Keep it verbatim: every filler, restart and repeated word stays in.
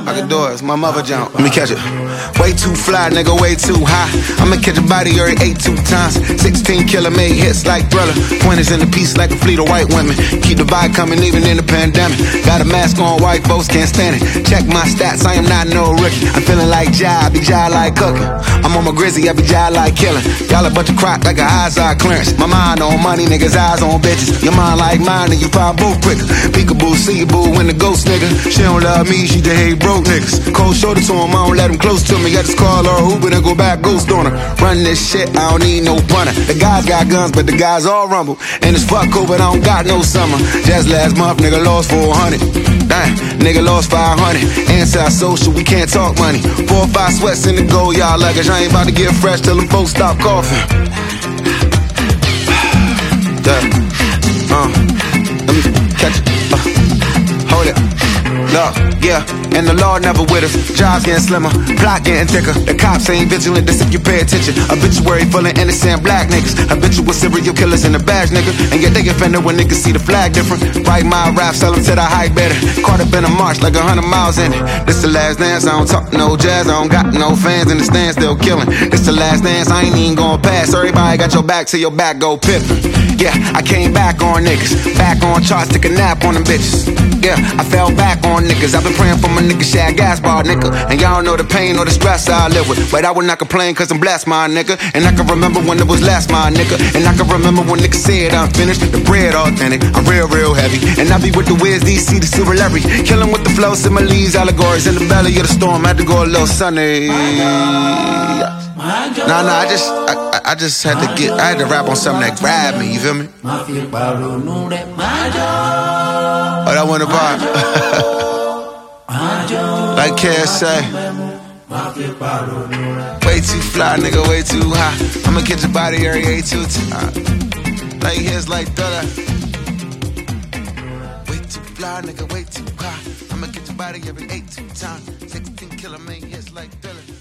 I can do it, it's my mother jump. Let me catch it. Way too fly, nigga, way too high. I'ma catch a body every eight two times. sixteen killer made hits like Thriller. Pointers in the piece like a fleet of white women. Keep the vibe coming even in the pandemic. Got a mask on, white folks can't stand it. Check my stats, I am not no rookie. I'm feeling like Jai, I be Jai like cooking. I'm on my Grizzy, I be Jai like killing. Y'all a bunch of crock like a eyes eye clearance. My mind on money, niggas eyes on bitches. Your mind like mine and you find both quicker. Peekaboo, see boo when the ghost nigga. She don't love me, she just hate broke niggas. Cold shoulder to him, I don't let him close to me. I just call her Uber and go back ghost on her. Run this shit, I don't need no punter. The guys got guns, but the guys all rumble. And it's fuck cool, but I don't got no summer. Just last month, nigga lost four hundred. Damn, nigga lost five hundred. Anti-social, we can't talk money. Four or five sweats in the gold, y'all luggage. I ain't about to get fresh till them folks stop coughing. Yeah, uh, let me catch it. Uh, hold it. Look, yeah, and the law never with us. Jobs getting slimmer, plot getting thicker. The cops ain't vigilant, that's if you pay attention. Obituary full of innocent black niggas. Habitual serial killers in the badge, nigga. And yet they offended when niggas see the flag different. Write my rap, sell them to the hype better. Caught up in a march like a hundred miles in it. This the last dance, I don't talk no jazz. I don't got no fans in the stand, still killing. This the last dance, I ain't even gonna pass. Everybody got your back till your back go pippin'. Yeah, I came back on niggas. Back on charts, took a nap on them bitches. Yeah, I fell back on niggas. I've been praying for my nigga Shad Gas Bar, nigga. And y'all know the pain or the stress I live with. But I would not complain cause I'm blessed, my nigga. And I can remember when it was last, my nigga. And I can remember when niggas said I'm finished. The bread authentic, I'm real, real heavy. And I be with the Wiz, D C, the Silver Larry. Killing with the flow, similes, allegories. In the belly of the storm, had to go a little sunny. Nah, nah, I just, I, I just had to get, I had to rap on something that grabbed me, you feel me? Oh, that one about like Cash say, way too fly, nigga, way too high. I'ma catch a body every eight two times. Like his like Thriller. Way too fly, nigga, way too high. I'ma catch a body every eight two times. sixteen killer, man, hits like Thriller.